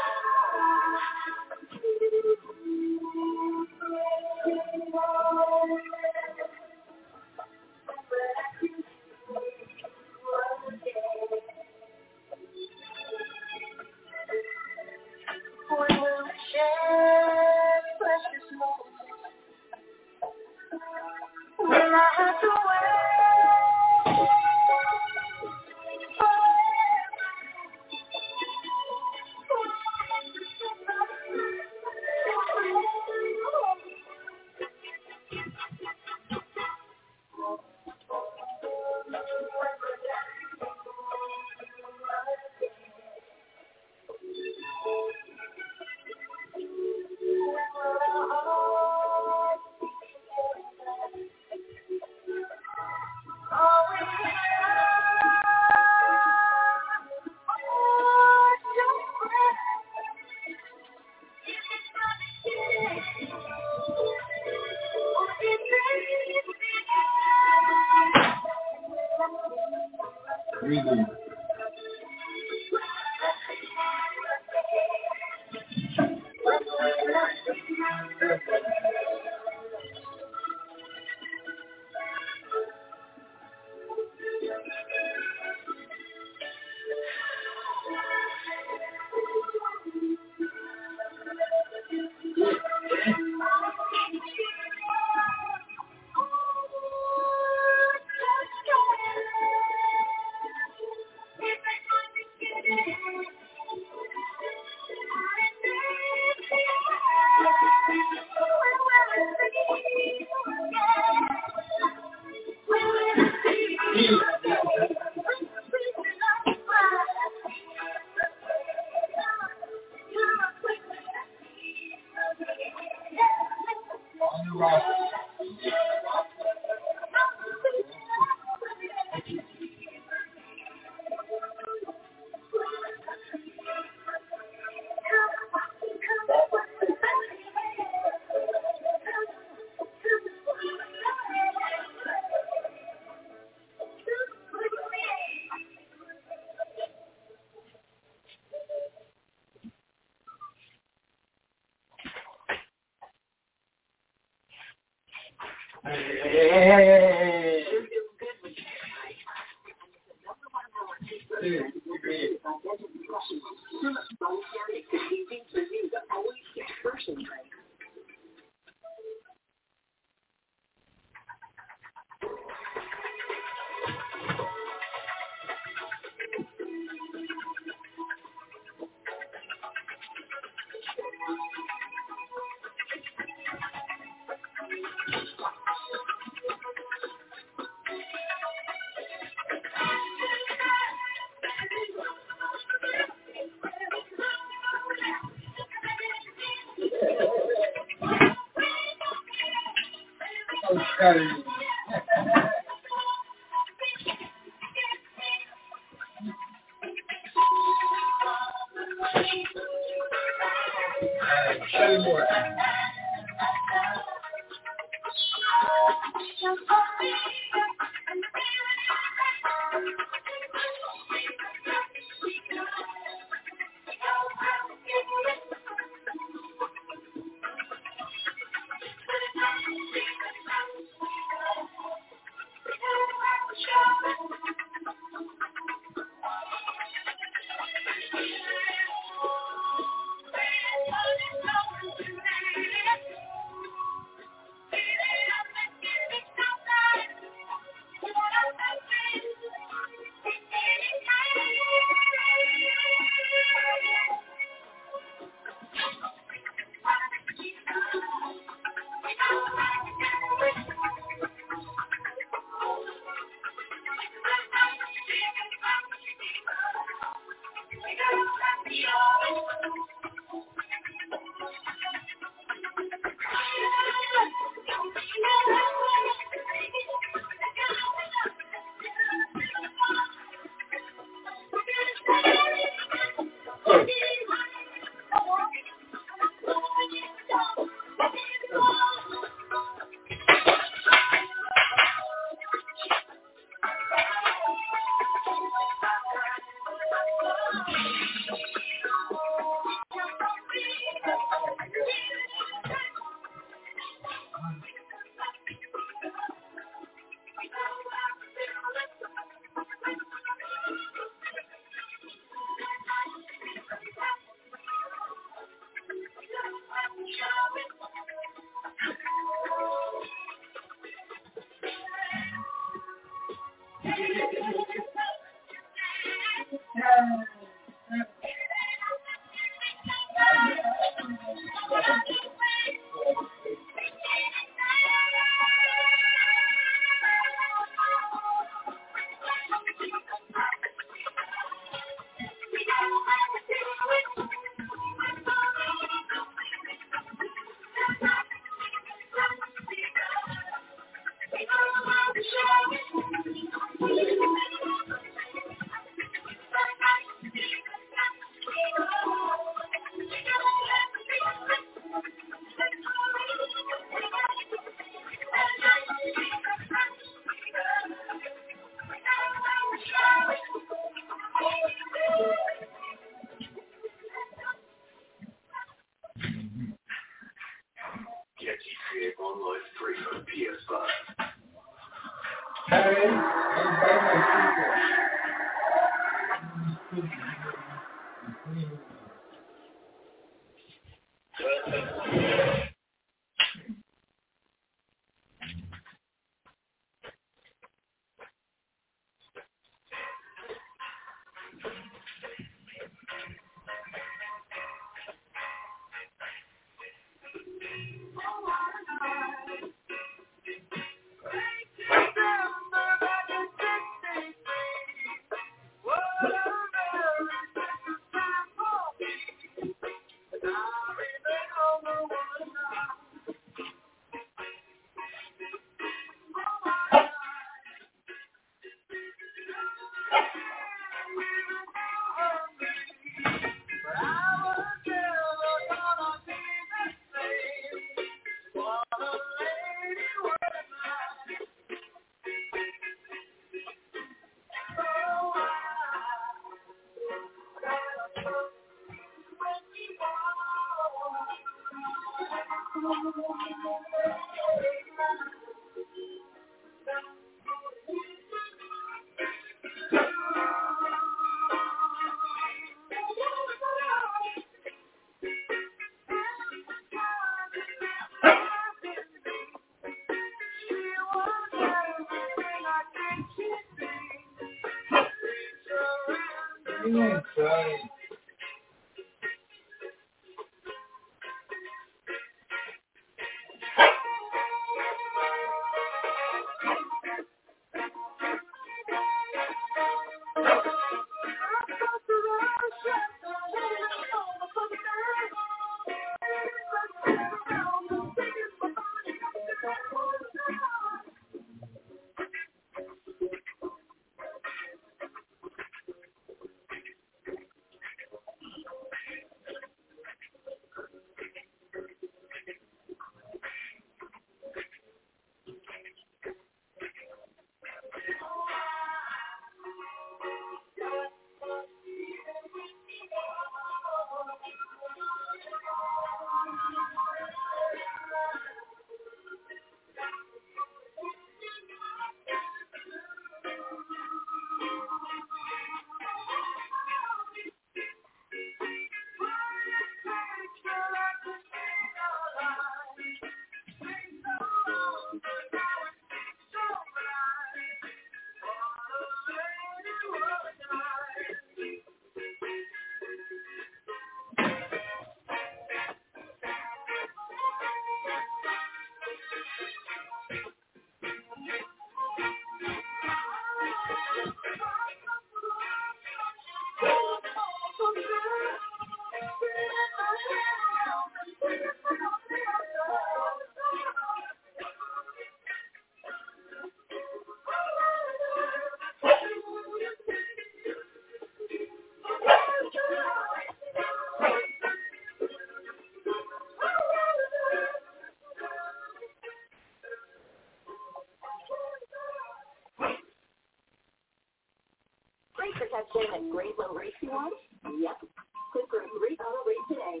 Protection at great low rates you want? Yep. Click for a great auto rate today.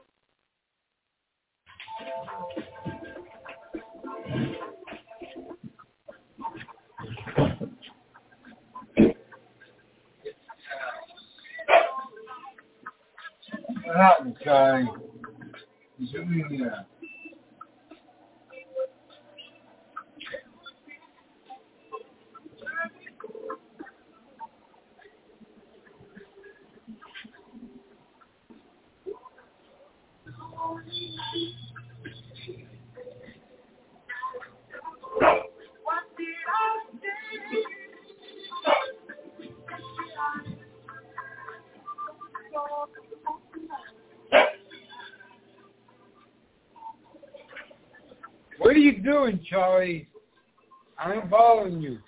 What happened, Kai? Doing that. What are you doing, Charlie? I'm following you.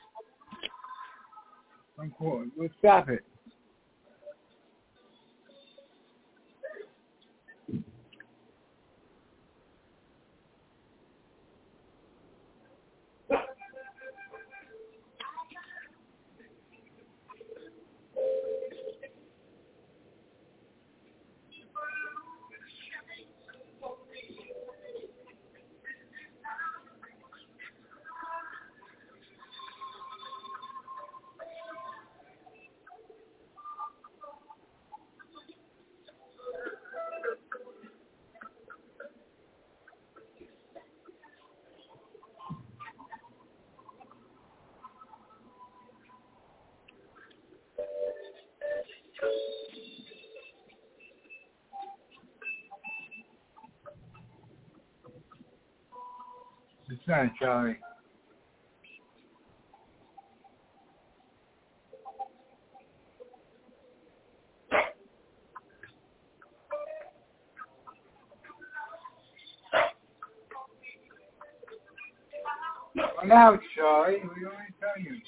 I'm cool. Let's stop it. It's not Charlie. Come out, Charlie. We only tell you.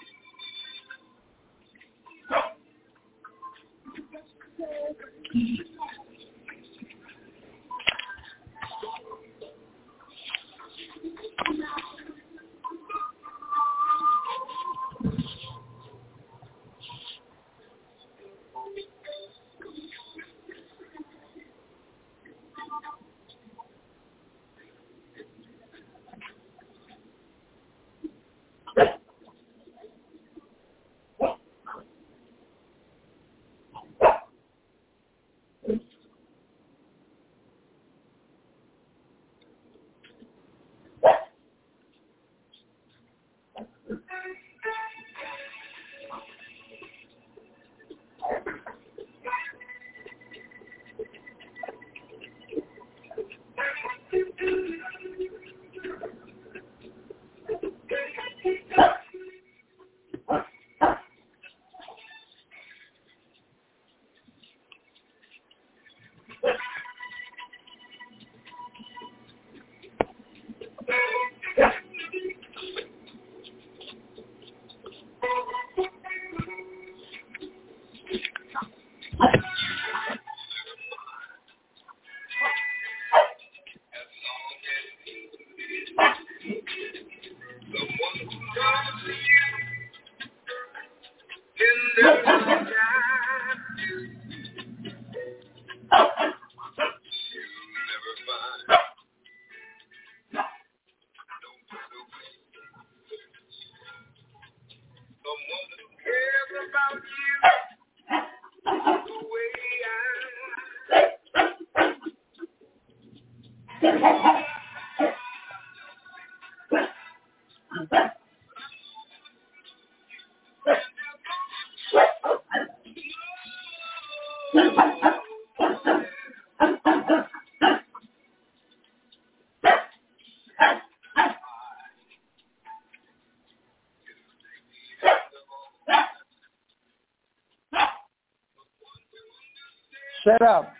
Shut up.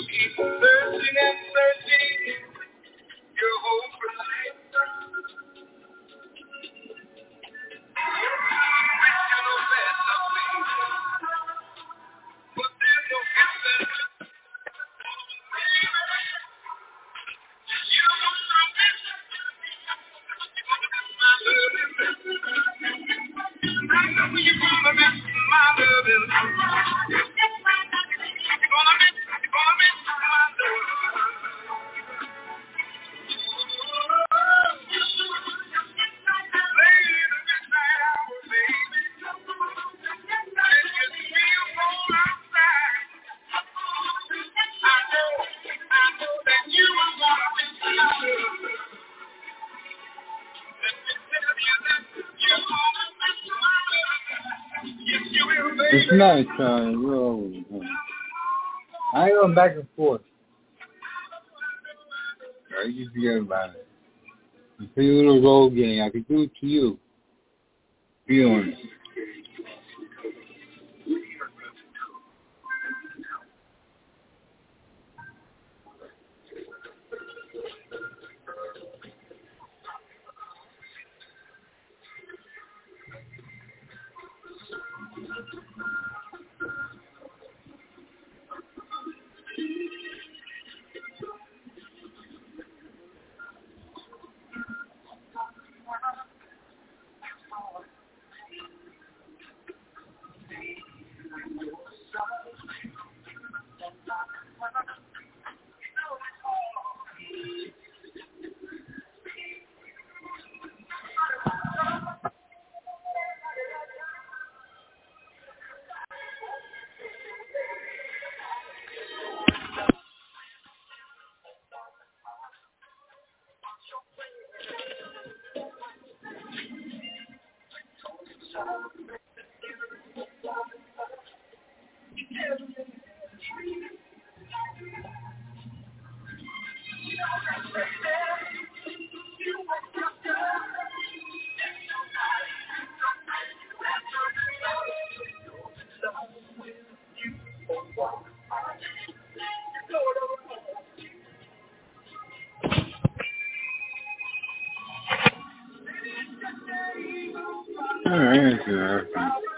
keep searching and searching your whole life. But there's no answer. You don't know this. My loving. I know you're gonna miss my loving. You're gonna miss my loving. It's nice, Whoa. I ain't going back and forth. You forget about it. You play a little role game. I can do it to you. Be honest. All right,